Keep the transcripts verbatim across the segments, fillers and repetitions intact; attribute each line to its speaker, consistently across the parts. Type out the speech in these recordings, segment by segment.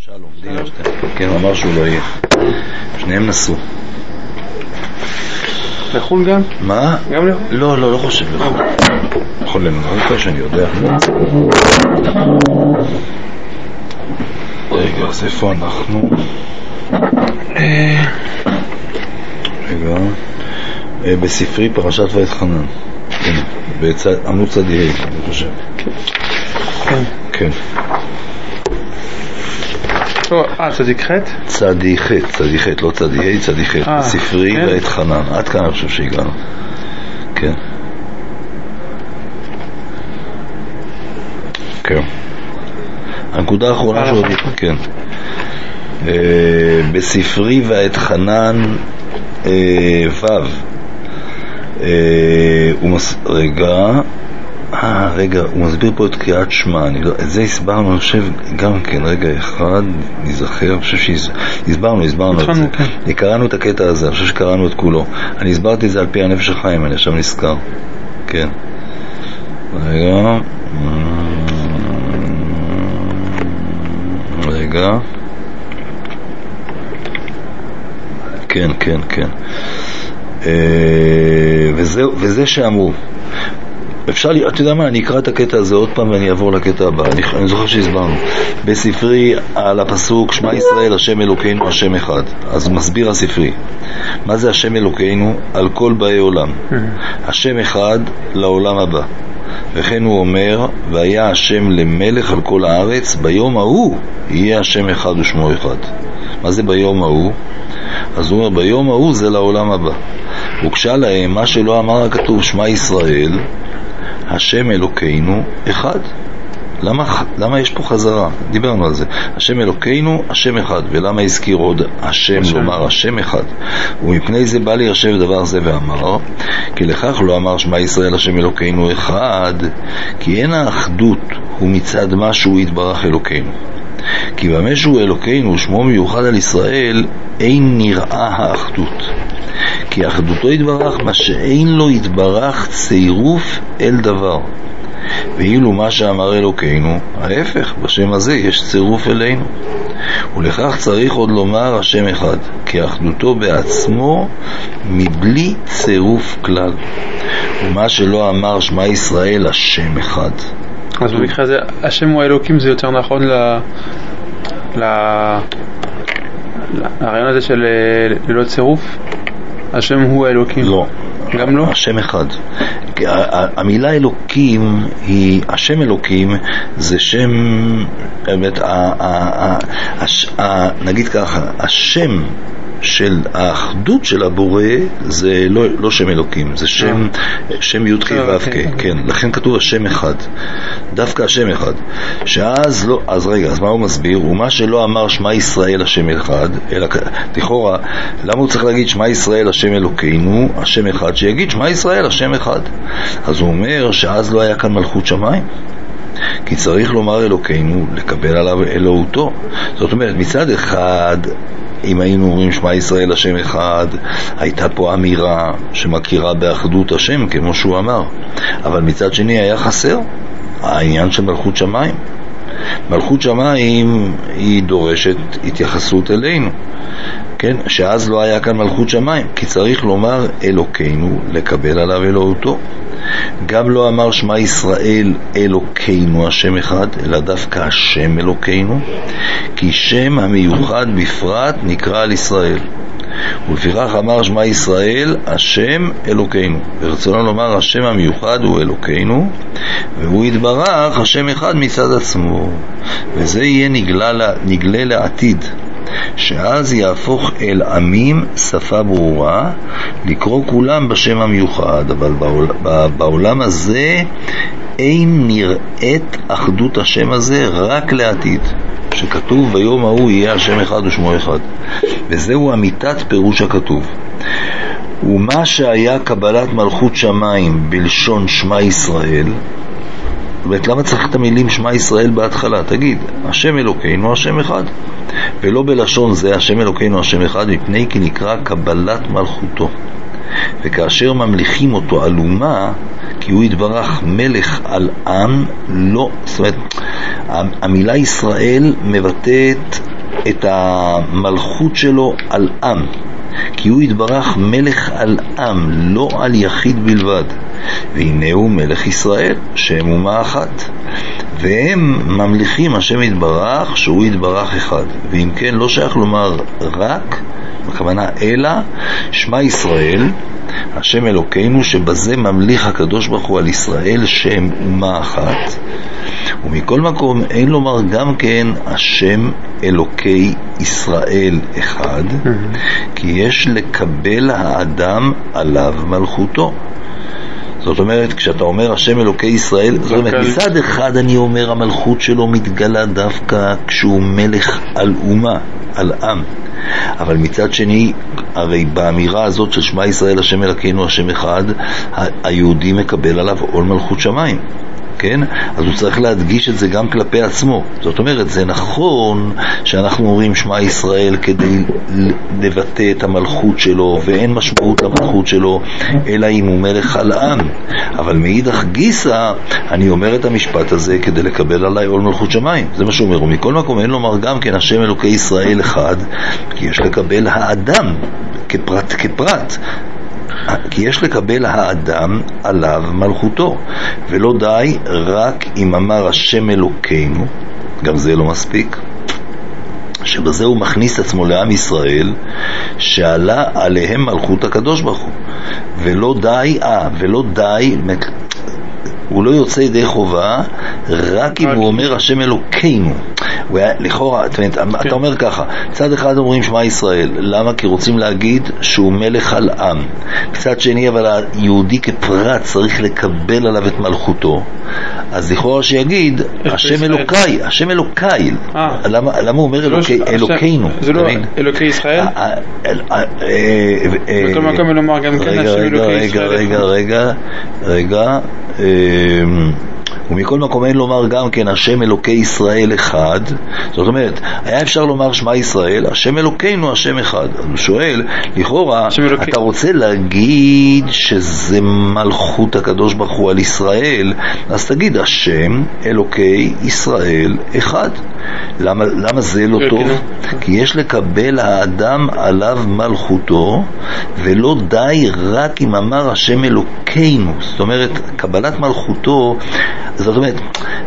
Speaker 1: שלום, דינרשטיין, כן, הוא אמר שהוא לא יהיה. שניהם נסו.
Speaker 2: לחול גם?
Speaker 1: מה?
Speaker 2: גם לחול?
Speaker 1: לא, לא, לא חושב לחול. יכול למנוע פה שאני יודע. רגע, אז איפה אנחנו? רגע. בספרי פרשת ואתחנן. בעמוד צדי, אני חושב.
Speaker 2: כן.
Speaker 1: כן.
Speaker 2: אה, צדיק חטא?
Speaker 1: צדיק חטא, צדיק חטא, לא צדיק חטא, צדיק חטא, ספרי ואתחנן. עד כאן אני חושב שהגענו. כן. כן. הנקודה האחרונה שעוד יפה, כן. בספרי ואתחנן ו' רגע, אה, רגע, הוא מסביר פה את קריאת שמע, לא, את זה הסברנו, אני חושב, גם כן, רגע אחד, נזכר, אני חושב שהסברנו, הסברנו את זה. כן. קראנו את הקטע הזה, אני חושב שקראנו את כולו. אני הסברתי את זה על פי הנפש החיים, אני עכשיו נזכר. כן. רגע. רגע. כן, כן, כן. וזה, וזה שאמרו. אפשר, אתה יודע מה, אני אקרא את הקטע הזה עוד פעם ואני אעבור לקטע הבא. אני, אני זוכר שהסברנו בספרי על הפסוק שמע ישראל השם אלוקינו השם אחד. אז מסביר הספרי מה זה השם אלוקינו על כל באי עולם. השם אחד לעולם הבא. וכן הוא אומר והיה השם למלך על כל הארץ, ביום ההוא יהיה השם אחד ושמו אחד. מה זה ביום ההוא? אז הוא אומר ביום ההוא זה לעולם הבא. וכשאל להם מה שלא אמר הכתוב שמע ישראל השם אלוקינו אחד. למה, למה יש פה חזרה? דיברנו על זה. השם אלוקינו, השם אחד. ולמה הזכיר עוד השם, השם. לומר השם אחד? ומפני זה בא להירשב דבר זה ואמר, כי לכך לא אמר שמע ישראל השם אלוקינו אחד, כי אין האחדות הוא מצד מה שהוא יתברך אלוקינו. כי במה שהוא אלוקינו, שמו מיוחד על ישראל, אין נראה האחדות. כי אחדותו יתברך מה שאין לו יתברך צירוף אל דבר. ואילו מה שאמר אלוקינו, ההפך, בשם הזה יש צירוף אלינו. ולכך צריך עוד לומר השם אחד, כי אחדותו בעצמו מבלי צירוף כלל. ומה שלא אמר שמע ישראל השם אחד.
Speaker 2: אז במקרה הזה, השם הוא האלוקים, זה יותר נכון ל... ל... הרעיון הזה של ללא צירוף? השם הוא האלוקים.
Speaker 1: לא.
Speaker 2: גם לא?
Speaker 1: השם אחד. המילה אלוקים היא, השם אלוקים זה שם, באמת, נגיד ככה, השם של האחדות של הבורא זה לא, לא שם אלוקים, זה שם, שם י' כ' ו' כ', כן, לכן כתוב השם אחד, דווקא השם אחד, שאז לא, אז רגע, אז מה הוא מסביר? ומה שלא אמר שמע ישראל השם אחד, אלא, תכורה, למה הוא צריך להגיד שמע ישראל השם אלוקינו, השם אחד, שיגיד שמע ישראל השם אחד? אז הוא אומר שאז לא היה כאן מלכות שמיים, כי צריך לומר אלוקינו, לקבל עליו אלוהותו. זאת אומרת, מצד אחד, אם היינו אומרים שמע ישראל השם אחד, הייתה פה אמירה שמכירה באחדות השם כמו שהוא אמר, אבל מצד שני היה חסר העניין של מלכות שמיים. מלכות שמיים היא דורשת התייחסות אלינו, כן? שאז לא היה כאן מלכות שמיים, כי צריך לומר אלוקינו, לקבל עליו אלוהותו. גם לא אמר שמע ישראל אלוקינו השם אחד, אלא דווקא השם אלוקינו, כי שם המיוחד בפרט נקרא על ישראל. ולפיכך אמר שמע ישראל השם אלוקינו, ורצונו לומר השם המיוחד הוא אלוקינו, והוא יתברך השם אחד מצד עצמו. וזה יהיה נגלה, נגלה לעתיד, שאז יהפוך אל עמים שפה ברורה, לקרוא כולם בשם המיוחד. אבל בעול, בעולם הזה אין נראית אחדות השם הזה רק לעתיד, שכתוב ביום ההוא יהיה השם אחד ושמו אחד. וזהו אמיתת פירוש הכתוב. ומה שהיה קבלת מלכות שמיים בלשון שמע ישראל, זאת למה צריך את המילים שמע ישראל בהתחלה? תגיד, השם אלוקינו השם אחד, ולא בלשון זה השם אלוקינו השם אחד, מפני כי נקרא קבלת מלכותו. וכאשר ממליכים אותו על אומה, כי הוא יתברך מלך על עם, לא, זאת אומרת, המילה ישראל מבטאת את המלכות שלו על עם, כי הוא יתברך מלך על עם, לא על יחיד בלבד. והנה הוא מלך ישראל, שהם אומה אחת, והם ממליכים השם יתברך, שהוא יתברך אחד. ואם כן, לא שייך לומר רק, בכוונה אלא, שמע ישראל, השם אלוקינו, שבזה ממליך הקדוש ברוך הוא על ישראל, שהם אומה אחת. ומכל מקום אין לומר גם כן השם אלוקי ישראל אחד, כי יש לקבל האדם עליו מלכותו. זאת אומרת, כשאתה אומר השם אלוקי ישראל, זאת אומרת, מצד אחד אני אומר המלכות שלו מתגלה דווקא כשהוא מלך על אומה, על עם. אבל מצד שני, הרי באמירה הזאת של שמע ישראל השם אלוקינו השם אחד, היהודי מקבל עליו עול מלכות שמיים. כן? אז הוא צריך להדגיש את זה גם כלפי עצמו. זאת אומרת, זה נכון שאנחנו אומרים שמע ישראל כדי לבטא את המלכות שלו, ואין משמעות למלכות שלו אלא אם הוא מלך על עם. אבל מאידך גיסא אני אומר את המשפט הזה כדי לקבל עליי עול מלכות שמיים. זה מה שהוא אומר. ומכל מקום אין לומר גם כן השם אלוקי ישראל אחד, כי יש לקבל האדם כפרט כפרט, כי יש לקבל האדם עליו מלכותו, ולא די רק אם אמר השם אלוקינו, גם זה לא מספיק, שבזה הוא מכניס עצמו לעם ישראל, שעלה עליהם מלכות הקדוש ברוך הוא, ולא די, אה, ולא די, הוא לא יוצא ידי חובה רק אם הוא אומר השם אלוקינו. לכאורה, אתה אומר ככה, צד אחד אומרים שמע ישראל, למה? כי רוצים להגיד שהוא מלך על עם. מצד שני, אבל היהודי כפרט צריך לקבל עליו את מלכותו, אז לכאורה שיגיד השם אלוקיי, השם אלוקיי. למה הוא אומר אלוקינו?
Speaker 2: זה לא אלוקי ישראל? באותו מקום לומר גם כן השם אלוקי ישראל.
Speaker 1: רגע, רגע, רגע, ומכל מקום אין לומר גם כן השם אלוקי ישראל אחד. זאת אומרת, היה אפשר לומר שמע ישראל השם אלוקינו השם אחד. הוא שואל, לכאורה אתה רוצה להגיד שזה מלכות הקדוש ברוך הוא על ישראל, אז תגיד השם אלוקי ישראל אחד. למה, למה זה לא טוב? כי יש לקבל האדם עליו מלכותו, ולא די רק אם אמר השם אלוקינו. זאת אומרת, קבלת מלכותו, זאת אומרת,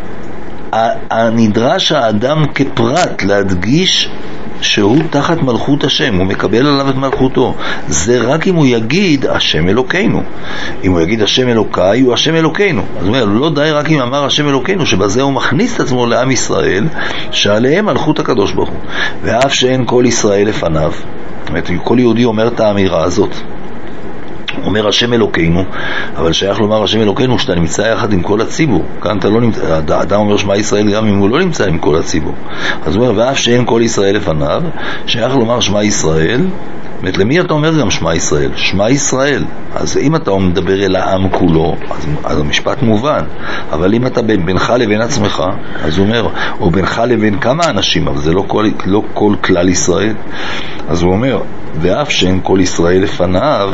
Speaker 1: הנדרש האדם כפרט להדגיש שהוא תחת מלכות השם, הוא מקבל עליו את מלכותו. זה רק אם הוא יגיד השם אלוקינו. אם הוא יגיד השם אלוקיי, הוא השם אלוקינו. אז הוא אומר, לא די רק אם אמר השם אלוקינו, שבזה הוא מכניס את עצמו לעם ישראל, שעליהם מלכות הקדוש ברוך הוא. ואף שאין כל ישראל לפניו. זאת אומרת, כל יהודי אומר את האמירה הזאת. אומר השם אלוקינו, אבל שייך לומר השם אלוקינו שאתה נמצא יחד עם כל הציבור. כאן אתה לא נמצא, האדם אומר שמע ישראל גם אם הוא לא נמצא עם כל הציבור. אז הוא אומר, ואף שאין כל ישראל לפניו, שייך לומר שמע ישראל. באמת, למי אתה אומר גם שמע ישראל? שמע ישראל. אז אם אתה מדבר אל העם כולו, אז, אז המשפט מובן. אבל אם אתה בינך לבין עצמך, אז הוא אומר, או בינך לבין כמה אנשים, אבל זה לא כל, לא כל כלל ישראל. אז הוא אומר, ואף שאין כל ישראל לפניו,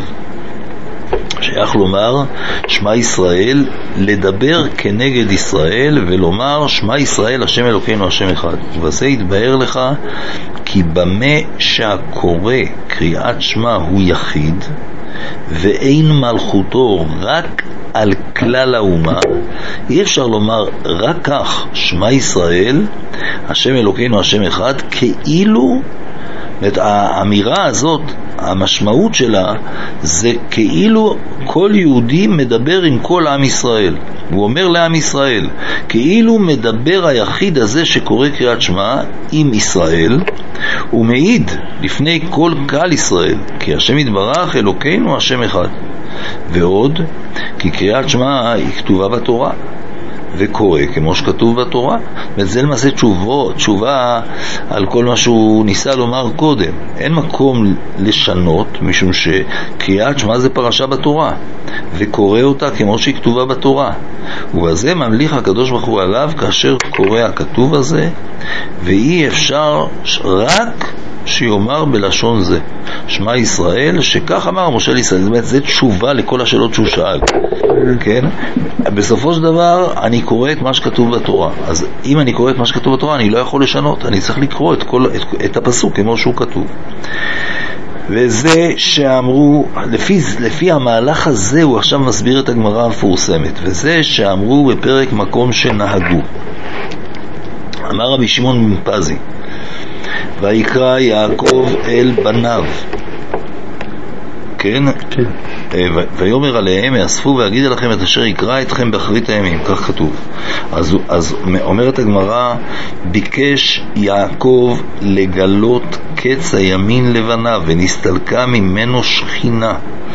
Speaker 1: שייך לומר שמע ישראל, לדבר כנגד ישראל ולומר שמע ישראל השם אלוקינו השם אחד. וזה יתבהר לך כי במה שהקורא קריאת שמע הוא יחיד ואין מלכותו רק על כלל האומה, אי אפשר לומר רק כך שמע ישראל השם אלוקינו השם אחד, כאילו את האמירה הזאת, המשמעות שלה זה כאילו כל יהודי מדבר עם כל עם ישראל. הוא אומר לעם ישראל, כאילו מדבר היחיד הזה שקורא קריאת שמע עם ישראל, הוא מעיד לפני כל קהל ישראל, כי השם יתברך אלוקינו השם אחד. ועוד, כי קריאת שמע היא כתובה בתורה, וקורא כמו שכתוב בתורה. וזה למעשה תשובות, תשובה על כל מה שהוא ניסה לומר קודם. אין מקום לשנות, משום שקריאת שמע זה פרשה בתורה, וקורא אותה כמו שהיא כתובה בתורה. ובזה ממליך הקדוש ברוך הוא עליו כאשר קורא הכתוב הזה, ואי אפשר רק שיאמר בלשון זה שמע ישראל, שכך אמר משה לישראל. זאת אומרת, זה תשובה לכל השאלות שהוא שאל, כן? בסופו של דבר אני קורא את מה שכתוב בתורה. אז אם אני קורא את מה שכתוב בתורה, אני לא יכול לשנות, אני צריך לקרוא את, כל, את, את הפסוק כמו שהוא כתוב. וזה שאמרו, לפי, לפי המהלך הזה הוא עכשיו מסביר את הגמרא המפורסמת, וזה שאמרו בפרק מקום שנהגו. אמר רבי שמעון בן פזי, ויקרא יעקב אל בניו, כן? כן. ויאמר עליהם, יאספו ויגיד לכם את אשר יקרא אתכם באחרית הימים, כך כתוב. אז, אז אומרת הגמרא, ביקש יעקב לגלות קץ הימין לבניו, ונסתלקה ממנו שכינה.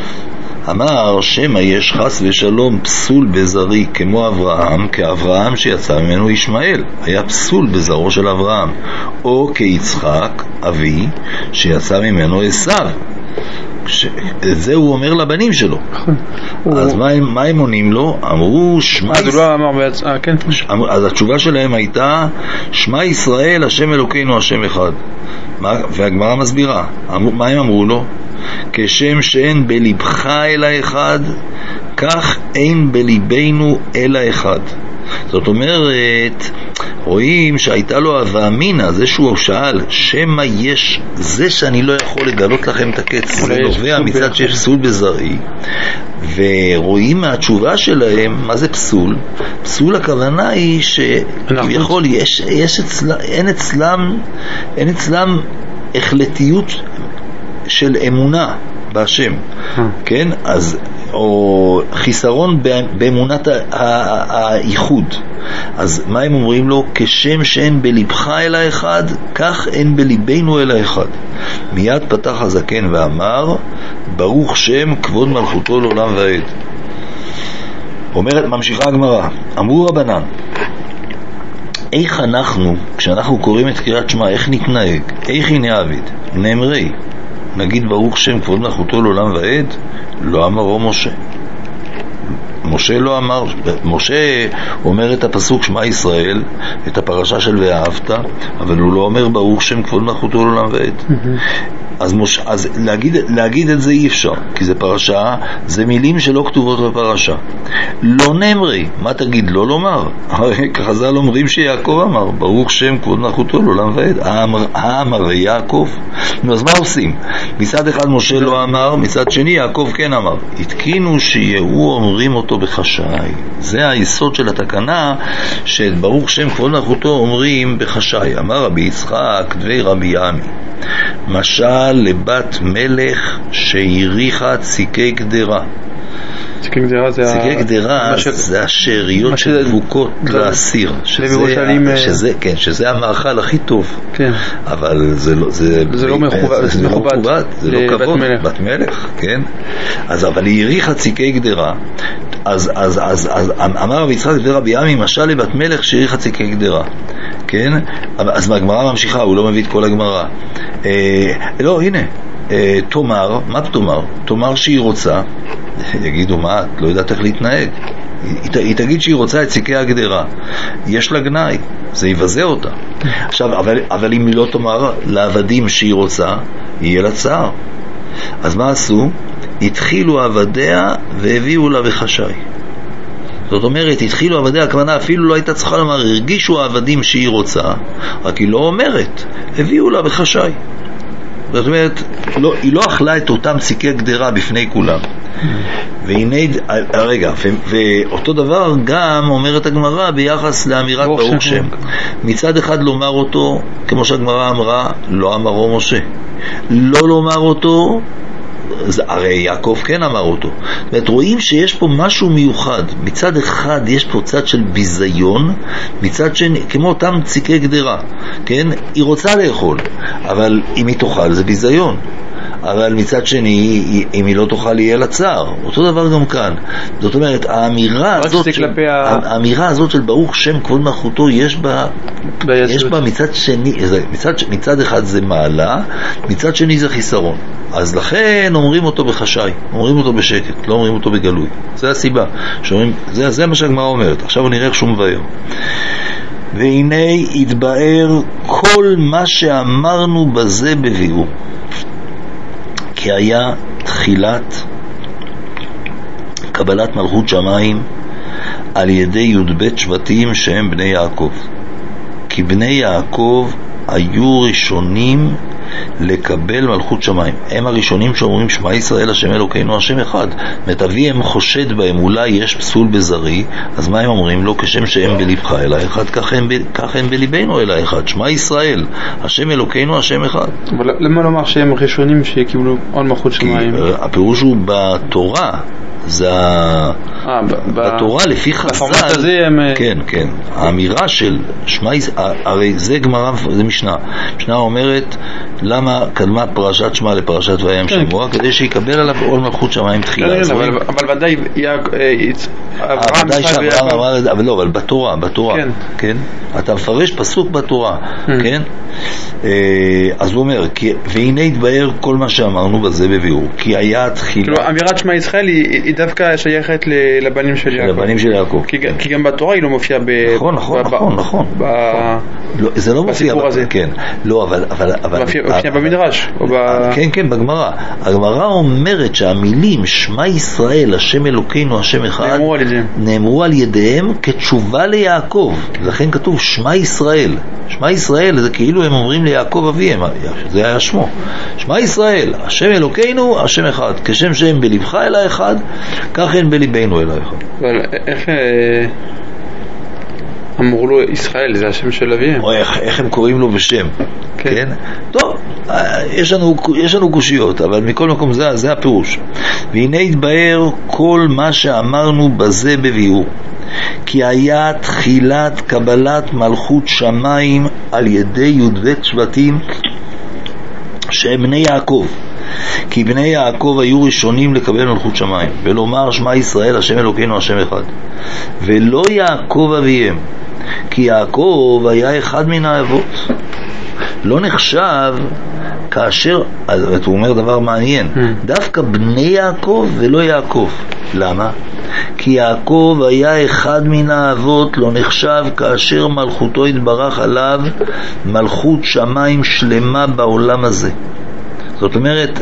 Speaker 1: אמר שמא יש חס ושלום פסול בזרי כמו אברהם, כאברהם שיצא ממנו ישמעאל, היה פסול בזרו של אברהם, או כיצחק אבי שיצא ממנו עשיו. את זה הוא אומר לבנים שלו. אז מה הם עונים לו? אמרו שמע ישראל. אז התשובה שלהם הייתה שמע ישראל השם אלוקינו השם אחד. והגמרא מסבירה, מה הם אמרו לו? כשם שאין בלבך אלא אחד, כך אין בליבנו אלא אחד. זאת אומרת, רואים שהייתה לו הווה זה שהוא שאל שמה יש, זה שאני לא יכול לגלות לכם את הקץ, זה נובע מצד שיש פסול בזרעי. ורואים מהתשובה שלהם מה זה פסול. פסול הכוונה היא שכביכול יש, יש אצל, אין אצלם אין אצלם החלטיות של אמונה בהשם, כן? אז או חיסרון באמונת הייחוד. אז מה הם אומרים לו? כשם שאין בלבך אלא אחד, כך אין בליבנו אלא אחד. מיד פתח הזקן ואמר, ברוך שם כבוד מלכותו לעולם ועד. אומרת, ממשיכה הגמרא, אמרו רבנן, איך אנחנו, כשאנחנו קוראים את קריאת שמע, איך נתנהג? איך הנה עביד? נאמרי, נגיד ברוך שם כבוד מלכותו לעולם ועד? לא אמרו משה. משה לא אמר. משה אומר את הפסוק שמע ישראל, את הפרשה של ואהבת, אבל הוא לא אומר ברוך שם כבוד מלכותו לעולם ועד. אז, מש... אז להגיד, להגיד את זה אי אפשר, כי זה פרשה, זה מילים שלא כתובות בפרשה. לא נאמרי, מה תגיד? לא לומר. הרי חז"ל אומרים שיעקב אמר, ברוך שם כבוד מלכותו לעולם ועד. האמר, האמר יעקב. נו, אז מה עושים? מצד אחד משה לא אמר, מצד שני יעקב כן אמר. התקינו שיהיו אומרים אותו בחשאי. זה היסוד של התקנה, שברוך שם כבוד מלכותו אומרים בחשאי. אמר רבי יצחק דבי רבי ימי, משל לבת מלך שהריחה ציקי גדרה.
Speaker 2: ציקי גדרה זה
Speaker 1: ציקי גדרה זה השאריות שדבוקות לאסיר, שזה כן, שזה המאכל הכי טוב. כן. אבל זה לא זה
Speaker 2: זה לא מכובד,
Speaker 1: זה לא מכובד, זה לא כבוד, בת מלך, כן? אז אבל היא הריחה ציקי גדרה. אז אז אז אז אמר רבי יצחק דבי רבי ימי, משל לבת מלך שהריחה ציקי גדרה. כן? אז הגמרא ממשיכה, הוא לא מביא את כל הגמרא. אה, לא, הנה, אה, תאמר, מה תאמר? תאמר שהיא רוצה, יגידו מה, את לא יודעת איך להתנהג. היא, היא תגיד שהיא רוצה את ציקי הגדרה, יש לה גנאי, זה יבזה אותה. עכשיו, אבל, אבל אם היא לא תאמר לעבדים שהיא רוצה, יהיה לה צער. אז מה עשו? התחילו עבדיה והביאו לה בחשאי. זאת אומרת, התחילו עבדי הכוונה, אפילו לא הייתה צריכה לומר, הרגישו העבדים שהיא רוצה, רק היא לא אומרת, הביאו לה בחשאי. זאת אומרת, לא, היא לא אכלה את אותם ציקי גדרה בפני כולם. והנה, רגע, ואותו דבר גם אומרת הגמרא ביחס לאמירת ברוך שם. מצד אחד לומר אותו, כמו שהגמרא אמרה, לא אמרו משה. לא לומר אותו, הרי יעקב כן אמר אותו. זאת אומרת, רואים שיש פה משהו מיוחד. מצד אחד יש פה צד של ביזיון, מצד שני, כמו אותם ציקי גדרה, כן? היא רוצה לאכול, אבל אם היא תאכל זה ביזיון. אבל מצד שני, אם היא לא תאכל יהיה לה צער. אותו דבר גם כאן. זאת אומרת, האמירה הזאת של, האמירה הזאת של ברוך שם כבוד מלכותו, יש בה, יש בה מצד שני, מצד, מצד אחד זה מעלה, מצד שני זה חיסרון. אז לכן אומרים אותו בחשאי, אומרים אותו בשקט, לא אומרים אותו בגלוי. זה הסיבה. שאומרים, זה, זה מה שהגמרא אומרת. עכשיו נראה איך שהוא מבאר. והנה יתבאר כל מה שאמרנו בזה בביאור, כי היה תחילת קבלת מלכות שמיים על ידי י"ב שבטים שהם בני יעקב, כי בני יעקב היו ראשונים לקבל מלכות שמיים. הם הראשונים שאומרים שמע ישראל השם אלוקינו השם אחד. מטבי חושד בהם, אולי יש פסול בזרי, אז מה הם אומרים לו? כשם שהם בלבך אלה אחד, כך הם, כך הם בליבנו אלה אחד. שמע ישראל השם אלוקינו השם אחד.
Speaker 2: אבל למה לומר שהם ראשונים שקיבלו עוד מלכות שמיים?
Speaker 1: כי הפירוש הוא בתורה, זה בתורה לפי חז"ל, כן, כן, האמירה של שמע, הרי זה גמרא, זה משנה. משנה אומרת למה קדמה פרשת שמע לפרשת וים שמוע, כדי שיקבל עליו עול מלכות שמיים תחילה.
Speaker 2: אבל ודאי
Speaker 1: ודאי שאברהם אמר, אבל לא, אבל בתורה, בתורה, כן, אתה מפרש פסוק בתורה, כן, אז הוא אומר, והנה יתבאר כל מה שאמרנו בזה בביאור, כי היה תחילה. כאילו
Speaker 2: אמירת שמע ישראל היא דווקא שייכת לבנים של יעקב,
Speaker 1: לבנים של יעקב,
Speaker 2: כי גם בתורה היא לא מופיעה.
Speaker 1: נכון, נכון, נכון, נכון, זה לא מופיע
Speaker 2: בסיפור הזה,
Speaker 1: כן, לא, אבל אבל
Speaker 2: מופיע במדרש,
Speaker 1: כן, כן, בגמרא. הגמרא אומרת שהמילים שמע ישראל השם אלוקינו השם אחד נאמרו על ידיהם כתשובה ליעקב, לכן כתוב שמע ישראל. שמע ישראל זה כאילו הם אומרים ליעקב אביהם, זה היה שמו, שמע ישראל השם אלוקינו השם אחד, כשם שהם בלבך אלה אחד, כך הם בליבנו אלה אחד.
Speaker 2: אבל איך אמרו לו ישראל, זה השם של אביהם,
Speaker 1: או איך, איך הם קוראים לו בשם, כן, כן? טוב, יש לנו, יש לנו קושיות, אבל מכל מקום זה, זה הפירוש. והנה יתבאר כל מה שאמרנו בזה בביאור, כי היה תחילת קבלת מלכות שמיים על ידי י"ב שבטים שהם בני יעקב, כי בני יעקב היו ראשונים לקבל מלכות שמיים ולומר שמע ישראל השם אלוקינו השם אחד, ולא יעקב אביהם, כי יעקב היה אחד מן האבות, לא נחשב כאשר, אז הוא אומר דבר מעניין, דווקא בני יעקב ולא יעקב. למה? כי יעקב היה אחד מן האבות, לא נחשב כאשר מלכותו התברך עליו מלכות שמיים שלמה בעולם הזה. זאת אומרת,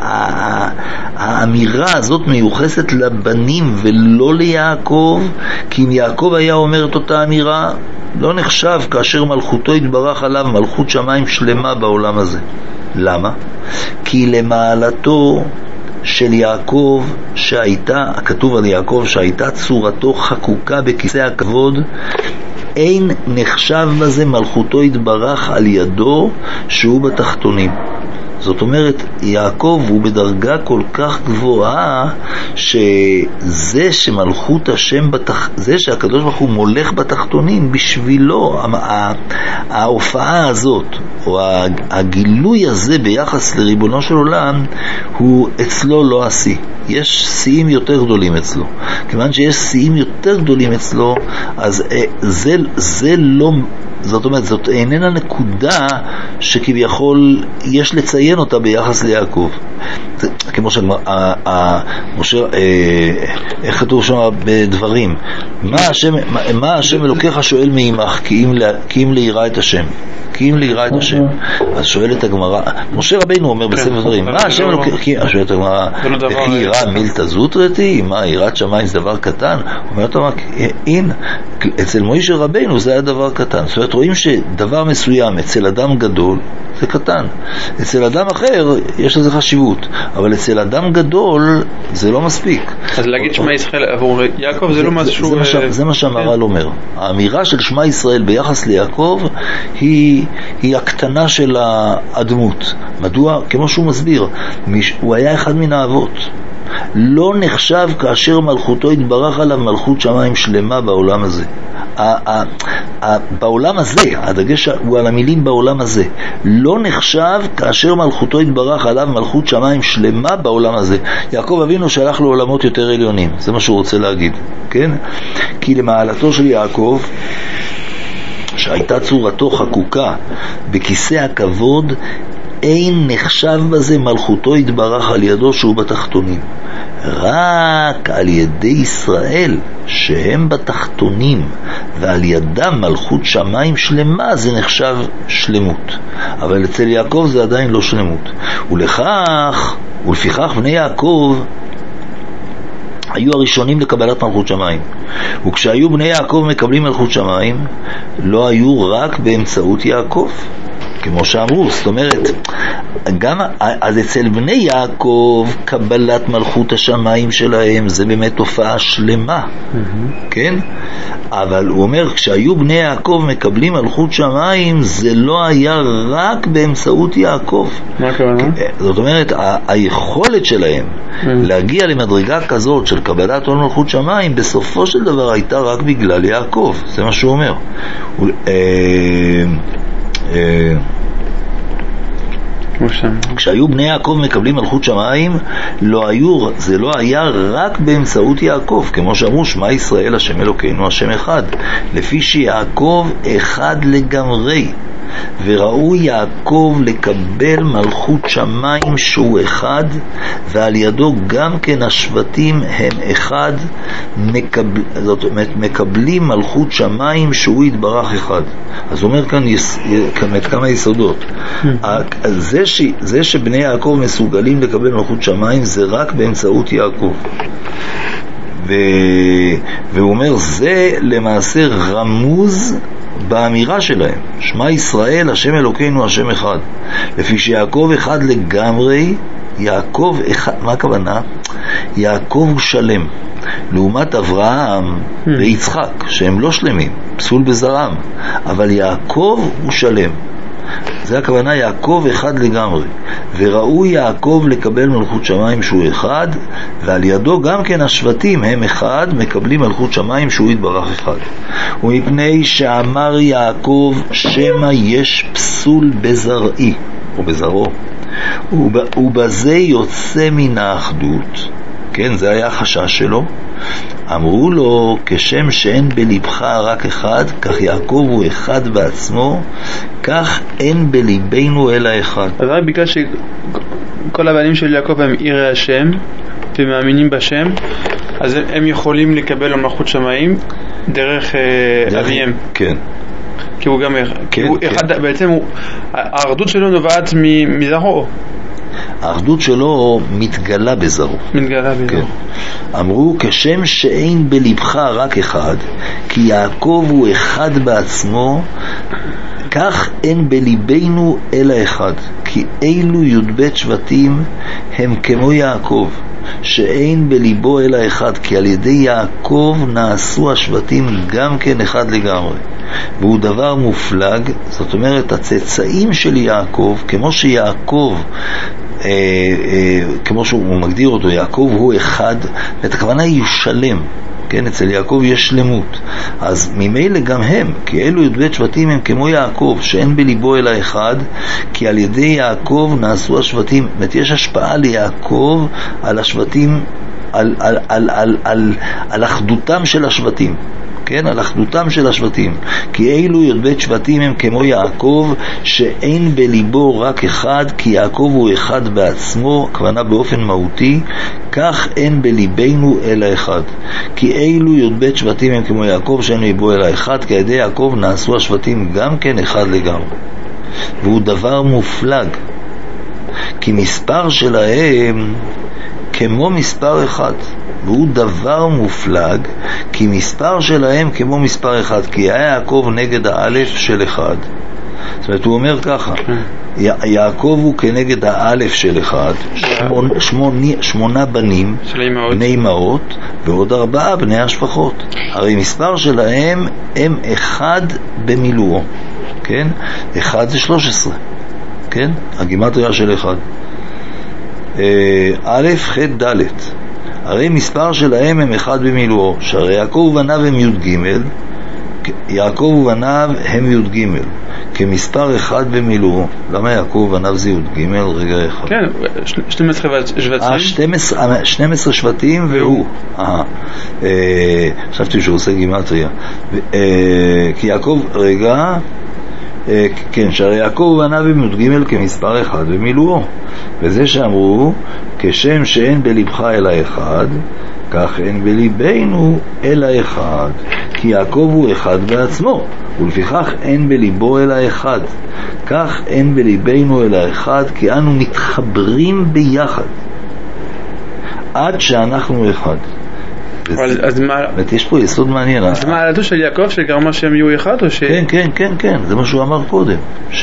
Speaker 1: האמירה הזאת מיוחסת לבנים ולא ליעקב, כי אם יעקב היה אומר את אותה אמירה, לא נחשב כאשר מלכותו התברך עליו מלכות שמיים שלמה בעולם הזה. למה? כי למעלתו של יעקב שהייתה, כתוב על יעקב שהייתה צורתו חקוקה בכיסא הכבוד, אין נחשב בזה מלכותו התברך על ידו שהוא בתחתונים. זאת אומרת, יעקב הוא בדרגה כל כך גבוהה שזה שמלכות השם בתח... זה שהקדוש ברוך הוא מולך בתחתונים, בשבילו ההופעה הזאת או הגילוי הזה ביחס לריבונו של עולם הוא אצלו לא עשי. יש שיאים יותר גדולים אצלו. כיוון שיש שיאים יותר גדולים אצלו, אז זה, זה לא, זאת אומרת, זאת איננה נקודה שכביכול יש לציין אותה ביחס ליעקב. זה, כמו שגמר, משה, איך כתוב שם בדברים, מה השם, מה השם אלוקיך שואל מעמך, כי אם, כי אם ליראה את השם. כי אם ליראה את השם. אז שואלת הגמרא, משה רבינו אומר בספר דברים, מה השם אלוקיך, שואלת הגמרא, וכי יראה מילתא זוטרתי, מה יראת שמיים זה דבר קטן? אומרת לו, אין, אצל מוישה רבינו זה היה דבר קטן. זאת אומרת, רואים שדבר מסוים אצל אדם גדול זה קטן, אצל אדם אחר יש לזה חשיבות, אבל אצל אדם גדול זה לא מספיק.
Speaker 2: אז להגיד שמע ישראל עבור יעקב זה לא משהו,
Speaker 1: זה מה שהמהר"ל אומר. האמירה של שמע ישראל ביחס ליעקב היא היא הקטנה של האדמות. מדוע? כמו שהוא מסביר, הוא היה אחד מן האבות, לא נחשב כאשר מלכותו התברך עליו מלכות שמיים שלמה בעולם הזה. בעולם הזה, הדגש הוא על המילים בעולם הזה, לא נחשב כאשר מלכותו התברך עליו מלכות שמיים שלמה בעולם הזה. יעקב אבינו שהלך לעולמות יותר עליונים, זה מה שהוא רוצה להגיד, כן? כי למעלתו של יעקב שהייתה צורתו חקוקה בכיסא הכבוד, אין נחשב בזה מלכותו התברך על ידו שהוא בתחתונים. רק על ידי ישראל שהם בתחתונים ועל ידם מלכות שמיים שלמה זה נחשב שלמות, אבל אצל יעקב זה עדיין לא שלמות. ולכך ולפיכך בני יעקב היו הראשונים לקבלת מלכות שמיים, וכשהיו בני יעקב מקבלים מלכות שמיים לא היו רק באמצעות יעקב כמו שאמרו. זאת אומרת, גם אז אצל בני יעקב קבלת מלכות השמיים שלהם זה באמת תופעה שלמה, mm-hmm. כן? אבל הוא אומר, כשהיו בני יעקב מקבלים מלכות שמיים זה לא היה רק באמצעות יעקב.
Speaker 2: מה הכוונה?
Speaker 1: זאת אומרת, ה- היכולת שלהם mm-hmm. להגיע למדרגה כזאת של קבלת עול מלכות שמיים בסופו של דבר הייתה רק בגלל יעקב. זה מה שהוא אומר. הוא, אה, אה, כשהיו בני יעקב מקבלים מלכות שמיים לא היו, זה לא היה רק באמצעות יעקב, כמו שאמרו שמע ישראל השם אלוקינו השם אחד, לפי שיעקב אחד לגמרי, וראו יעקב לקבל מלכות שמיים שהוא אחד, ועל ידו גם כן השבטים הם אחד, מקבל, זאת אומרת מקבלים מלכות שמיים שהוא יתברך אחד. אז הוא אומר כאן יש, כמה יסודות. זה, ש, זה שבני יעקב מסוגלים לקבל מלכות שמיים זה רק באמצעות יעקב, ו, והוא אומר זה למעשה רמוז באמירה שלהם שמע ישראל השם אלוקינו השם אחד, לפי שיעקב אחד לגמרי. יעקב אחד, מה הכוונה? יעקב הוא שלם, לעומת אברהם hmm. ויצחק שהם לא שלמים, פסול בזרם, אבל יעקב הוא שלם. זה הכוונה, יעקב אחד לגמרי, וראו יעקב לקבל מלכות שמיים שהוא אחד, ועל ידו גם כן השבטים הם אחד, מקבלים מלכות שמיים שהוא יתברך אחד. ומפני שאמר יעקב שמה יש פסול בזרעי או בזרעו, ובזה יוצא מן האחדות, כן, זה היה החשש שלו. אמרו לו, כשם שאין בלבך רק אחד, כך יעקב הוא אחד בעצמו, כך אין בליבנו אלא אחד.
Speaker 2: אז רק בגלל שכל הבנים של יעקב הם יראי השם ומאמינים בשם, אז הם יכולים לקבל מלכות שמיים דרך אביהם.
Speaker 1: כן.
Speaker 2: כי הוא גם
Speaker 1: כן,
Speaker 2: הוא
Speaker 1: כן.
Speaker 2: אחד, בעצם הוא, האחדות שלו נובעת מזרעו.
Speaker 1: האחדות שלו מתגלה בזרעו.
Speaker 2: מתגלה בזרעו.
Speaker 1: כן. אמרו, כשם שאין בלבך רק אחד, כי יעקב הוא אחד בעצמו, כך אין בליבנו אלא אחד, כי אילו י"ב שבטים הם כמו יעקב, שאין בליבו אלא אחד, כי על ידי יעקב נעשו השבטים גם כן אחד לגמרי. והוא דבר מופלג, זאת אומרת הצאצאים של יעקב, כמו שיעקב אה, אה, כמו שהוא מגדיר אותו, יעקב הוא אחד, ואת הכוונה היא שלם, כן, אצל יעקב יש שלמות, אז ממילא גם הם, כי אלו י"ב שבטים הם כמו יעקב, שאין בליבו אלא אחד, כי על ידי יעקב נעשו השבטים. זאת אומרת, יש השפעה ליעקב על השבטים, על, על, על, על, על, על אחדותם של השבטים, כן, על אחדותם של השבטים, כי אילו י"ב שבטים הם כמו יעקב, שאין בליבו רק אחד, כי יעקב הוא אחד בעצמו, הכוונה באופן מהותי, כך אין בליבנו אלא אחד, כי אילו י"ב שבטים הם כמו יעקב, שאין בליבו אלא אחד, כי על ידי יעקב נעשו השבטים גם כן אחד לגמרי. והוא דבר מופלג, כי מספר שלהם כמו מספר אחד, והוא דבר מופלג, כי מספר שלהם כמו מספר אחד, כי היה יעקב נגד האלף של אחד. זאת אומרת, הוא אומר ככה, יעקב הוא כנגד האלף של אחד, שמונה, שמונה, שמונה בנים, בני אמהות, ועוד ארבעה בני השפחות. הרי מספר שלהם הם אחד במילואו, כן? אחד זה שלוש עשרה, כן? הגימטריה של אחד. א', ח', ד'. הרי מספר שלהם הם אחד במילואו, שהרי יעקב ובניו הם י' ג', יעקב ובניו הם י' ג', כמספר אחד במילואו. למה יעקב ובניו זה י' ג'? רגע אחד.
Speaker 2: כן, שנים עשר שבטים.
Speaker 1: שנים עשר שבטים והוא. חשבתי שהוא עושה גימטריה. כי יעקב, רגע, כן, שהרי יעקב ובניו הם י"ג כמספר אחד במילואו, וזה שאמרו כשם שאין בלבך אלא אחד, כך אין בליבנו אלא אחד, כי יעקב הוא אחד בעצמו, ולפיכך אין בליבו אלא אחד, כך אין בליבנו אלא אחד, כי אנו מתחברים ביחד עד שאנחנו אחד.
Speaker 2: אז מה...
Speaker 1: יש פה יסוד מעניין.
Speaker 2: אז מה העלתו של יעקב שגרמה שהם יהיו אחד או ש...
Speaker 1: כן, כן, כן, כן, זה מה שהוא אמר קודם,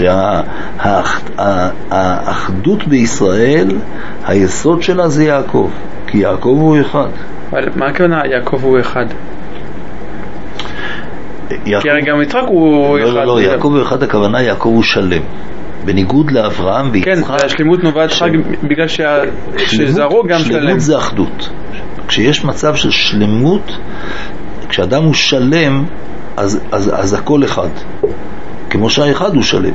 Speaker 1: שהאחדות בישראל, היסוד שלה זה יעקב, כי יעקב הוא אחד.
Speaker 2: אבל מה הכוונה יעקב הוא אחד? כי הרי גם יצחק הוא אחד.
Speaker 1: לא, לא, יעקב הוא אחד, הכוונה יעקב הוא שלם. בניגוד לאברהם ויצחק.
Speaker 2: כן, השלמות נובעת רק בגלל שזרעו גם שלם.
Speaker 1: שלמות זה אחדות. כשיש מצב של שלמות, כשאדם הוא שלם, אז, אז, אז הכל אחד. כמו שהאחד הוא שלם.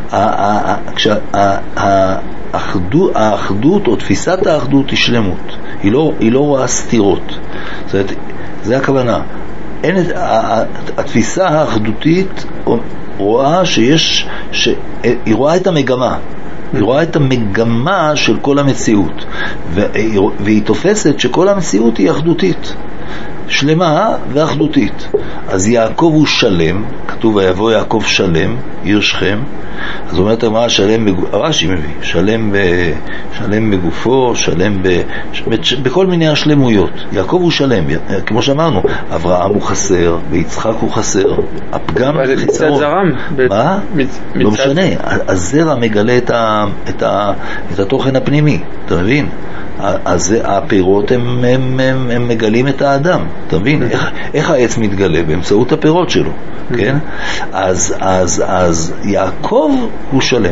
Speaker 1: האחדות או תפיסת האחדות היא שלמות. היא לא, היא לא רואה סתירות. זאת אומרת, זה הכוונה. אין, התפיסה האחדותית רואה שיש, ש, היא רואה את המגמה. היא רואה את המגמה של כל המציאות, והיא, והיא תופסת שכל המציאות היא אחדותית, שלמה ואחדותית. אז יעקב הוא שלם, כתוב ויבוא יעקב שלם, עיר שכם. אז אומרת מה שלם, רש"י מביא, שלם, ב, שלם בגופו, שלם ב, בכל מיני השלמויות. יעקב הוא שלם, כמו שאמרנו, אברהם הוא חסר, ויצחק הוא חסר, הפגם
Speaker 2: מצד זרם.
Speaker 1: מה? לא משנה, הזרע מגלה את, ה, את, ה, את התוכן הפנימי, אתה מבין? אז הפירות הם, הם, הם, הם מגלים את האדם, אתה מבין? איך, איך העץ מתגלה? באמצעות הפירות שלו, כן? אז, אז, אז יעקב הוא שלם,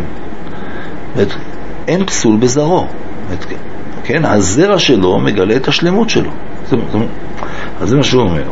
Speaker 1: אין פסול בזרעו, כן? הזרע שלו מגלה את השלמות שלו. אז זה מה שהוא אומר.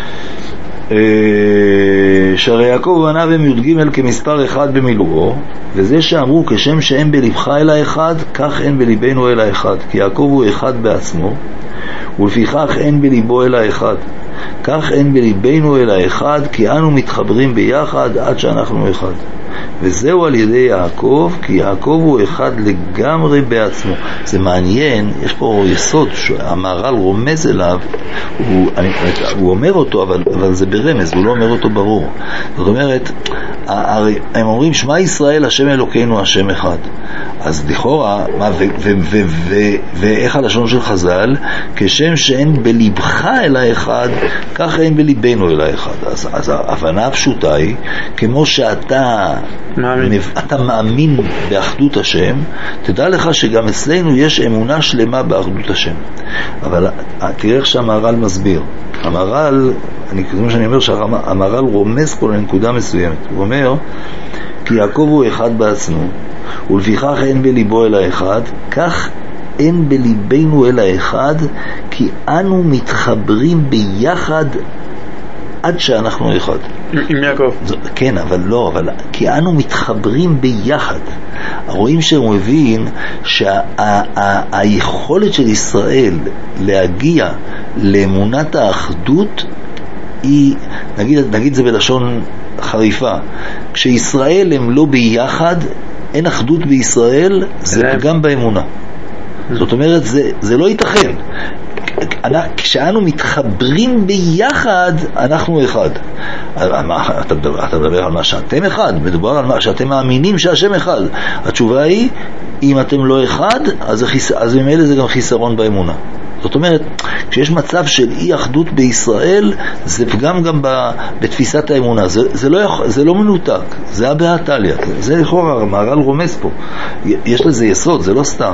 Speaker 1: שהרי יעקב ובניו הם י"ג כמספר אחד במילואו, וזה שאמרו כשם שאין בלבך אלא אחד, כך אין בליבנו אלא אחד, כי יעקב הוא אחד בעצמו, ולפיכך אין בליבו אלא אחד, כך אין בליבנו אלא אחד, כי אנו מתחברים ביחד עד שאנחנו אחד. וזהו על ידי יעקב, כי יעקב הוא אחד לגמרי בעצמו. זה מעניין, יש פה יסוד שהמהר"ל רומז אליו, הוא, אני, הוא אומר אותו, אבל, אבל זה ברמז, הוא לא אומר אותו ברור. זאת אומרת, הרי הם אומרים שמע ישראל השם אלוקינו השם אחד. אז לכאורה, מה, ו, ו, ו, ו, ו, ואיך הלשון של חז"ל? כשם שאין בליבך אלא אחד, כך אין בליבנו אלא אחד. אז, אז ההבנה הפשוטה היא, כמו שאתה מאמין. אתה מאמין באחדות השם, תדע לך שגם אצלנו יש אמונה שלמה באחדות השם. אבל תראה איך שהמהר"ל מסביר. המהר"ל, אני כמו שאני אומר שהמהר"ל רומז כל נקודה מסוימת. הוא אומר, כי יעקב הוא אחד בעצמו, ולפיכך אין בליבו אלא אחד, כך אין בליבנו אלא אחד, כי אנו מתחברים ביחד עד שאנחנו אחד.
Speaker 2: עם יעקב.
Speaker 1: כן, אבל לא, אבל כי אנו מתחברים ביחד. רואים שהוא מבין שהיכולת של ישראל להגיע לאמונת האחדות היא, נגיד, נגיד זה בלשון חריפה, כשישראל הם לא ביחד, אין אחדות בישראל, זה גם באמונה. זאת אומרת, זה, זה לא ייתכן. כשאנו מתחברים ביחד, אנחנו אחד. אתה מדבר, אתה מדבר על מה שאתם אחד, מדובר על מה שאתם מאמינים שהשם אחד. התשובה היא, אם אתם לא אחד, אז, אז ממילא זה גם חיסרון באמונה. זאת אומרת, כשיש מצב של אי אחדות בישראל, זה פגם גם בתפיסת האמונה. זה, זה, לא, זה לא מנותק, זה הבאה תליה. זה לכאורה, המהר"ל רומז פה. יש לזה יסוד, זה לא סתם.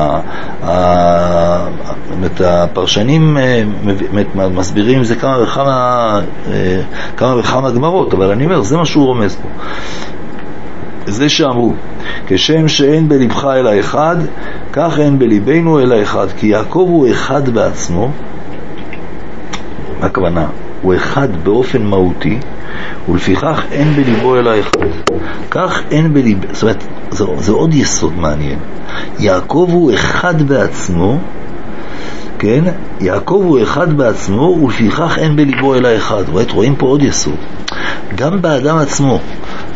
Speaker 1: הפרשנים מסבירים זה כמה וכמה, כמה וכמה גמרות, אבל אני אומר, זה מה שהוא רומז פה. זה שאמרו, כשם שאין בלבך אלא אחד, כך אין בליבנו אלא אחד, כי יעקב הוא אחד בעצמו. מה הכוונה? הוא אחד באופן מהותי, ולפיכך אין בליבו אלא אחד. כך אין בליב... זאת אומרת, זה, זה עוד יסוד מעניין. יעקב הוא אחד בעצמו, כן? יעקב הוא אחד בעצמו, ולפיכך אין בליבו אלא אחד. רואים פה עוד יסוד. גם באדם עצמו,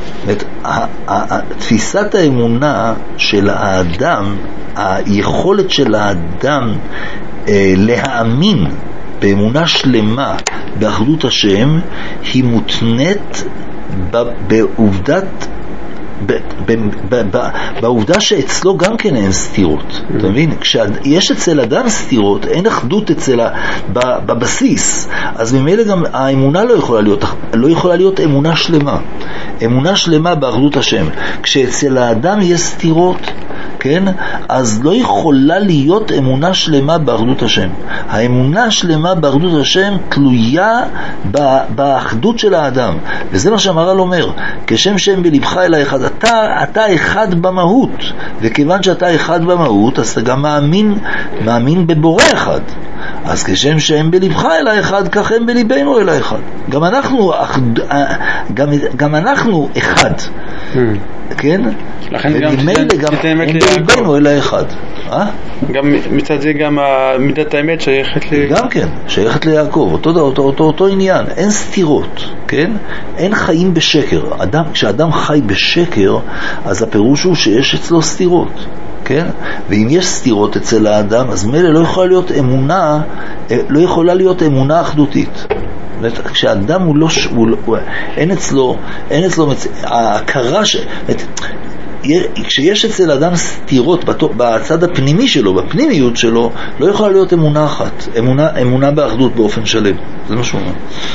Speaker 1: תפיסת האמונה של האדם, היכולת של האדם להאמין באמונה שלמה באחדות השם, היא מותנית בעובדת ב, ב, ב, ב, בעובדה שאצלו גם כן אין סתירות. אתה מבין? כשיש אצל אדם סתירות, אין אחדות אצל ה, ב, בבסיס, אז ממילא גם האמונה לא יכולה להיות, לא יכולה להיות אמונה שלמה. אמונה שלמה באחדות השם. כשאצל האדם יש סתירות, כן? אז לא יכולה להיות אמונה שלמה באחדות השם. האמונה השלמה באחדות השם תלויה באחדות של האדם. וזה מה שהמהר"ל אומר. כשם שם בלבך אל אחד, אתה, אתה אחד במהות. וכיוון שאתה אחד במהות, אז אתה גם מאמין, מאמין בבורא אחד. אז כשם שהם בלבך אל האחד, כך הם בליבנו אל האחד. גם אנחנו, גם, גם אנחנו אחד. כן?
Speaker 2: לכן גם
Speaker 1: הם בליבנו אל האחד.
Speaker 2: גם מצד זה גם מידת האמת שייכת ל...
Speaker 1: גם כן, שייכת ליעקב. אותו, אותו, אותו, אותו עניין. אין סתירות, כן? אין חיים בשקר. אדם, כשאדם חי בשקר, אז הפירוש הוא שיש אצלו סתירות. כן? ואם יש סתירות אצל האדם, אז מילא לא יכולה להיות אמונה, לא יכולה להיות אמונה אחדותית. כשאדם הוא לא, הוא, הוא, אין אצלו, אין אצלו, ההכרה ש... כשיש אצל אדם סתירות בצד הפנימי שלו, בפנימיות שלו, לא יכולה להיות אמונה אחת, אמונה, אמונה באחדות באופן שלם. זה מה שהוא אומר.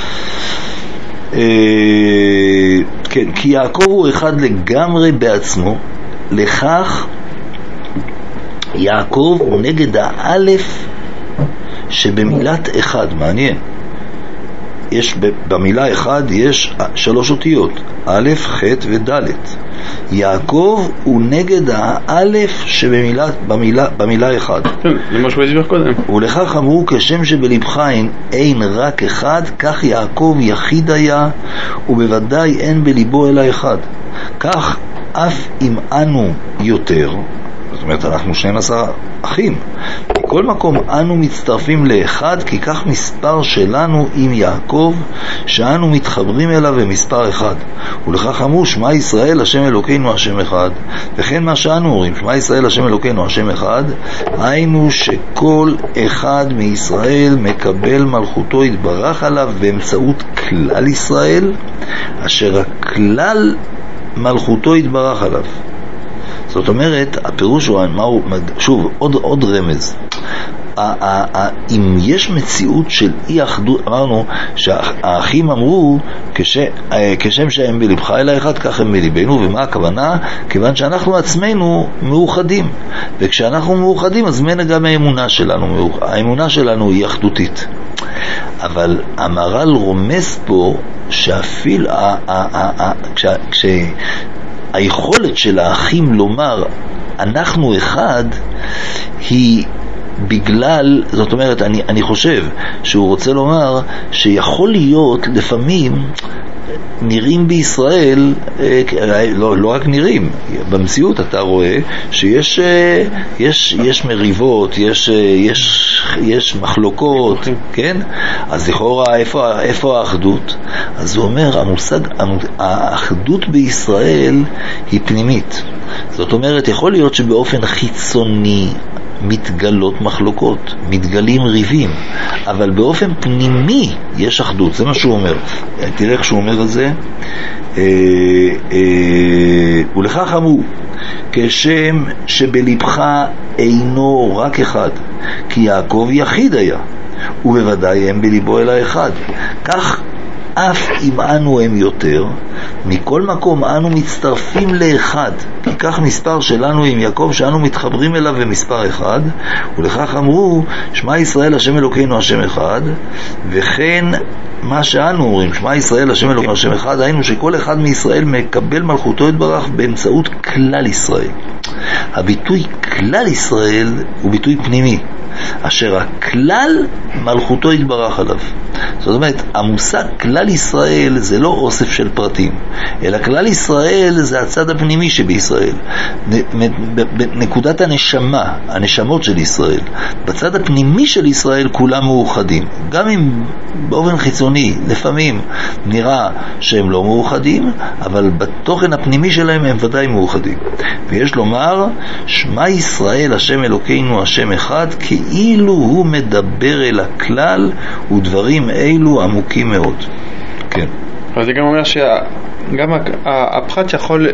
Speaker 1: כן, כי יעקב הוא אחד לגמרי בעצמו, לכך יעקב הוא נגד האלף שבמילת אחד. מעניין, יש במילה אחד יש שלוש אותיות, א', ח' וד'. יעקב הוא נגד האלף שבמילה במילה, במילה אחד.
Speaker 2: זה מה שהוא הסביר קודם.
Speaker 1: ולכך אמרו, כשם שבלבך אין, אין רק אחד, כך יעקב יחיד היה, ובוודאי אין בליבו אלא אחד. כך אף אם אנו יותר, זאת אומרת אנחנו שנים עשר אחים, בכל מקום אנו מצטרפים לאחד, כי כך מספר שלנו עם יעקב, שאנו מתחברים אליו במספר אחד. ולכך אמרו, שמע ישראל השם אלוקינו השם אחד. וכן מה שאנו אומרים, שמע ישראל השם אלוקינו השם אחד, היינו שכל אחד מישראל מקבל מלכותו יתברך עליו באמצעות כלל ישראל, אשר הכלל מלכותו יתברך עליו. זאת אומרת, הפירוש הוא, שוב, עוד, עוד רמז. אם יש מציאות של אי אחדות, אמרנו שהאחים אמרו, כשם שהם בלבך אל האחד, כך הם בליבנו. ומה הכוונה? כיוון שאנחנו עצמנו מאוחדים, וכשאנחנו מאוחדים, אז מנה גם האמונה שלנו, האמונה שלנו היא אחדותית. אבל המהר"ל רומז פה שאפיל, כש... היכולת של האחים לומר אנחנו אחד היא בגלל, זאת אומרת, אני, אני חושב שהוא רוצה לומר שיכול להיות לפעמים נראים בישראל, לא, לא רק נראים, במציאות אתה רואה שיש יש, יש מריבות, יש, יש, יש מחלוקות, כן? אז לכאורה איפה, איפה האחדות? אז הוא אומר, המושג, האחדות בישראל היא פנימית. זאת אומרת, יכול להיות שבאופן חיצוני מתגלות מחלוקות, מתגלים ריבים, אבל באופן פנימי יש אחדות. זה מה שהוא אומר. תראה איך שהוא אומר את זה. ולכך אמרו, כשם שבלבך אינו רק אחד, כי יעקב יחיד היה, ובוודאי הם בליבו אלא אחד. כך אף אם אנו הם יותר, מכל מקום אנו מצטרפים לאחד, כי כך מספר שלנו עם יעקב שאנו מתחברים אליו במספר אחד. ולכך אמרו, שמע ישראל השם אלוקינו השם אחד. וכן מה שאנו אומרים, שמע ישראל השם אלוקינו השם אחד, היינו שכל אחד מישראל מקבל מלכותו יתברך באמצעות כלל ישראל. הביטוי כלל ישראל הוא ביטוי פנימי. אשר הכלל מלכותו יתברך עליו. זאת אומרת, המושג כלל ישראל זה לא אוסף של פרטים, אלא כלל ישראל זה הצד הפנימי שבישראל, נקודת הנשמה, הנשמות של ישראל. בצד הפנימי של ישראל כולם מאוחדים, גם אם באופן חיצוני לפעמים נראה שהם לא מאוחדים, אבל בתוכן הפנימי שלהם הם ודאי מאוחדים. ויש לומר, שמע ישראל השם אלוקינו השם אחד, כאילו הוא מדבר אל הכלל, ודברים אלו עמוקים מאוד. כן.
Speaker 2: אבל זה גם אומר שגם הפחת יכול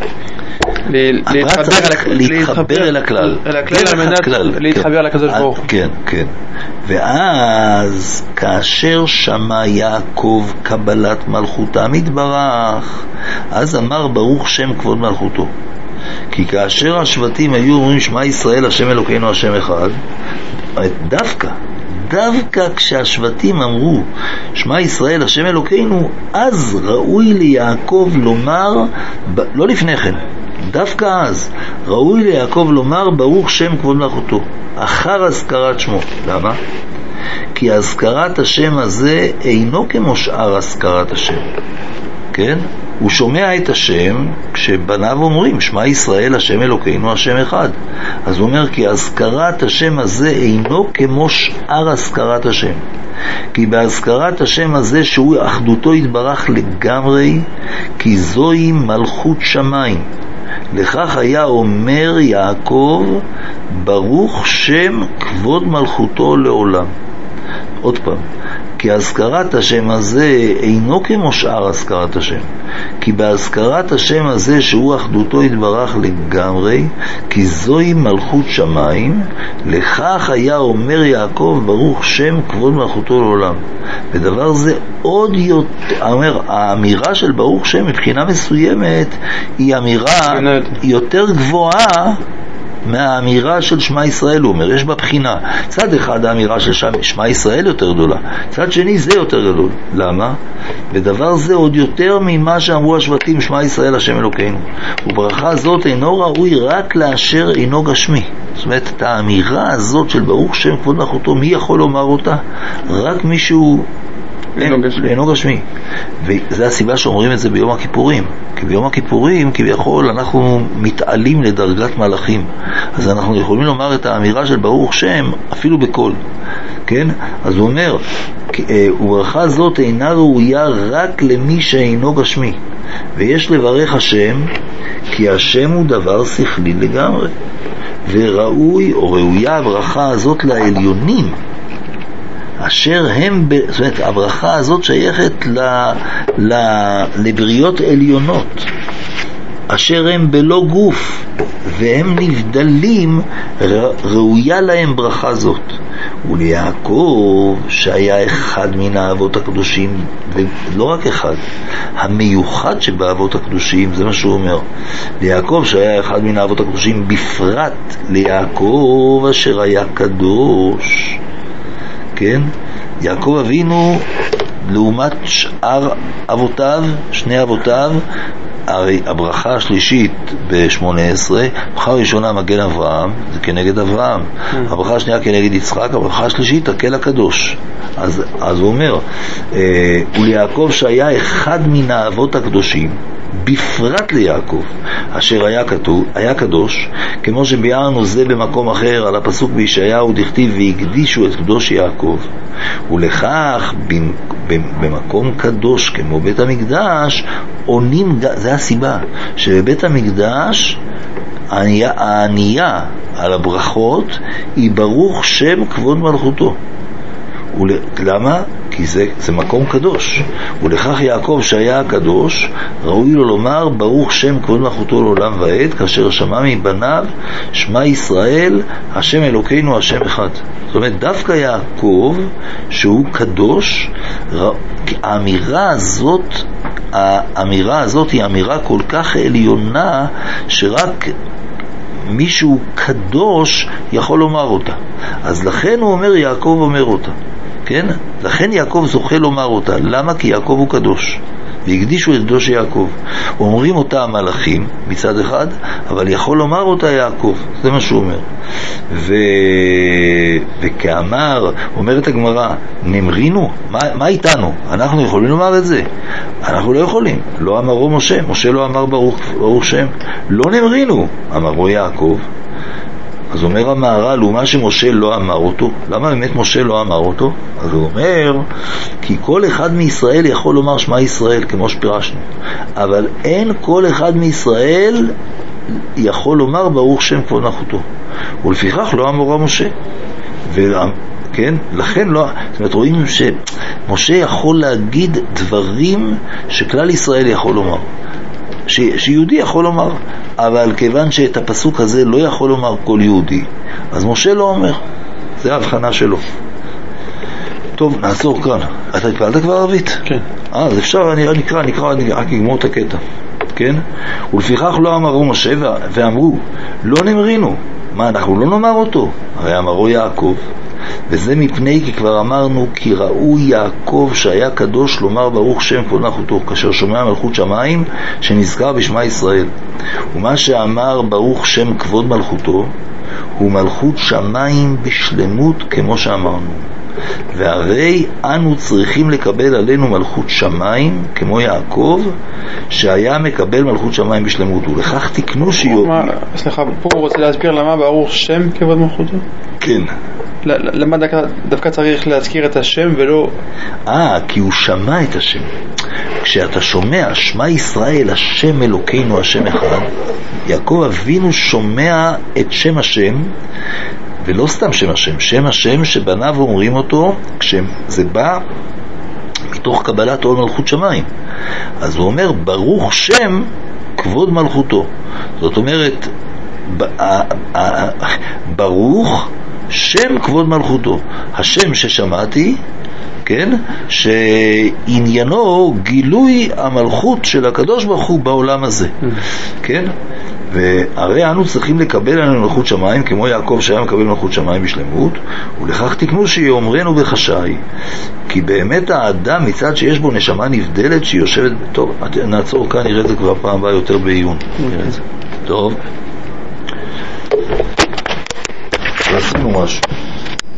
Speaker 1: להתחבר אל הכלל,
Speaker 2: אל הכלל על מנת להתחבר לקדוש ברוך הוא.
Speaker 1: כן, כן. ואז כאשר שמע יעקב קבלת מלכותם יתברך, אז אמר ברוך שם כבוד מלכותו. כי כאשר השבטים היו אומרים שמע ישראל השם אלוקינו השם אחד, דווקא דווקא כשהשבטים אמרו שמע ישראל השם אלוקינו, אז ראוי ליעקב לומר, לא לפני כן, דווקא אז ראוי ליעקב לומר ברוך שם כבוד מלכותו אחר הזכרת שמו. למה? כי הזכרת השם הזה אינו כמו שאר הזכרת השם. כן? הוא שומע את השם כשבניו אומרים שמע ישראל השם אלוקינו השם אחד. אז הוא אומר כי הזכרת השם הזה אינו כמו שאר הזכרת השם, כי בהזכרת השם הזה שהוא אחדותו יתברך לגמרי, כי זוהי מלכות שמיים. לכך היה אומר יעקב ברוך שם כבוד מלכותו לעולם. עוד פעם, כי הזכרת השם הזה אינו כמו שאר הזכרת השם, כי בהזכרת השם הזה שהוא אחדותו יתברך לגמרי, כי זוהי מלכות שמיים. לכך היה אומר יעקב ברוך שם כבוד מלכותו לעולם. ודבר זה עוד יותר, אומר, האמירה של ברוך שם מבחינה מסוימת היא אמירה יותר גבוהה מהאמירה של שמע ישראל. הוא אומר, יש בה בחינה. צד אחד האמירה של שמע ישראל יותר גדולה, צד שני זה יותר גדול. למה? ודבר זה עוד יותר ממה שאמרו השבטים שמע ישראל השם אלוקינו. וברכה זאת אינו ראוי רק לאשר אינו גשמי. זאת אומרת, את האמירה הזאת של ברוך שם כבוד מלכותו, מי יכול לומר אותה? רק מישהו אינו גשמי. וזה הסיבה שאומרים את זה ביום הכיפורים, כי ביום הכיפורים כביכול אנחנו מתעלים לדרגת מלאכים, אז אנחנו יכולים לומר את האמירה של ברוך שם אפילו בקול. כן? אז הוא אומר, וברכה זאת אינה ראויה רק למי שאינו גשמי, ויש לברך השם כי השם הוא דבר שכלי לגמרי, וראוי או ראויה הברכה הזאת לעליונים אשר הם, זאת אומרת, הברכה הזאת שייכת ל, ל, לבריות עליונות אשר הם בלא גוף והם נבדלים, ראויה להם ברכה זאת. וליעקב שהיה אחד מן האבות הקדושים, ולא רק אחד, המיוחד שבאבות הקדושים, זה מה שהוא אומר. ליעקב שהיה אחד מן האבות הקדושים, בפרט ליעקב אשר היה קדוש. כן? יעקב אבינו לעומת שאר אבותיו, שני אבותיו, הרי הברכה השלישית ב-שמונה עשרה, ברכה ראשונה מגן אברהם, זה כנגד אברהם, הברכה השנייה כנגד יצחק, הברכה השלישית הקל הקדוש. אז, אז הוא אומר, אה, וליעקב שהיה אחד מן האבות הקדושים, בפרט ליעקב אשר היה כתוב, היה קדוש, כמו שביארנו זה במקום אחר על הפסוק בישעיהו דכתיב והקדישו את קדוש יעקב. ולכך במקום קדוש כמו בית המקדש עונים, זה הסיבה שבבית המקדש הענייה על הברכות היא ברוך שם כבוד מלכותו. למה? כי זה, זה מקום קדוש. ולכך יעקב שהיה הקדוש ראוי לו לומר ברוך שם כבוד מלכותו לעולם ועד, כאשר שמע מבניו שמע ישראל השם אלוקינו השם אחד. זאת אומרת, דווקא יעקב שהוא קדוש, האמירה הזאת האמירה הזאת היא אמירה כל כך עליונה שרק מישהו קדוש יכול לומר אותה. אז לכן הוא אומר, יעקב אומר אותה. כן? לכן יעקב זוכה לומר אותה. למה? כי יעקב הוא קדוש. והקדישו את קדוש יעקב. אומרים אותה המלאכים מצד אחד, אבל יכול לומר אותה יעקב, זה מה שהוא אומר. ו... וכאמר, אומרת הגמרא, נמרינו, מה, מה איתנו? אנחנו יכולים לומר את זה? אנחנו לא יכולים. לא אמרו משה, משה לא אמר ברוך, ברוך שם. לא נמרינו, אמרו יעקב. אז אומר המהר"ל, ומה שמשה לא אמר אותו, למה באמת משה לא אמר אותו? אז הוא אומר, כי כל אחד מישראל יכול לומר שמע ישראל, כמו שפירשנו, אבל אין כל אחד מישראל יכול לומר ברוך שם כבוד מלכותו, ולפיכך לא אמרה משה. כן? לכן לא, זאת אומרת, רואים שמשה יכול להגיד דברים שכלל ישראל יכול לומר, ש, שיהודי יכול לומר, אבל כיוון שאת הפסוק הזה לא יכול לומר כל יהודי, אז משה לא אומר. זה ההבחנה שלו. טוב, נעצור כאן. אתה התפעלת כבר ערבית?
Speaker 2: כן.
Speaker 1: אה, אז אפשר, אני נקרא, נקרא, אני רק אגמור את הקטע. כן? ולפיכך לא אמרו משה ואמרו, לא נמרינו. מה, אנחנו לא נאמר אותו? הרי אמרו יעקב. וזה מפני כי כבר אמרנו כי ראו יעקב שהיה קדוש לומר ברוך שם כבוד מלכותו, כאשר שומע מלכות שמיים שנזכר בשמה ישראל. ומה שאמר ברוך שם כבוד מלכותו הוא מלכות שמיים בשלמות, כמו שאמרנו. והרי אנו צריכים לקבל עלינו מלכות שמיים כמו יעקב שהיה מקבל מלכות שמיים בשלמות, ולכך תקנו שיהיו.
Speaker 2: סליחה, פה הוא רוצה להסביר למה ברוך שם כבוד מלכותו?
Speaker 1: כן.
Speaker 2: למה דווקא צריך להזכיר את השם ולא...
Speaker 1: אה, כי הוא שמע את השם. כשאתה שומע שמע ישראל השם אלוקינו השם אחד, יעקב אבינו שומע את שם השם, ולא סתם שם השם, שם השם שבניו אומרים אותו כשזה בא מתוך קבלת עול מלכות שמיים. אז הוא אומר ברוך שם כבוד מלכותו. זאת אומרת ברוך שם כבוד מלכותו, השם ששמעתי, כן, שעניינו גילוי המלכות של הקדוש ברוך הוא בעולם הזה, כן. והרי אנו צריכים לקבל עלינו מלכות שמיים כמו יעקב שהיה מקבל מלכות שמיים בשלמות, ולכך תקנו שיאמרנו בחשאי, כי באמת האדם מצד שיש בו נשמה נבדלת שהיא יושבת. טוב, נעצור כאן, נראה את זה כבר פעם הבאה יותר בעיון. טוב, עשינו משהו.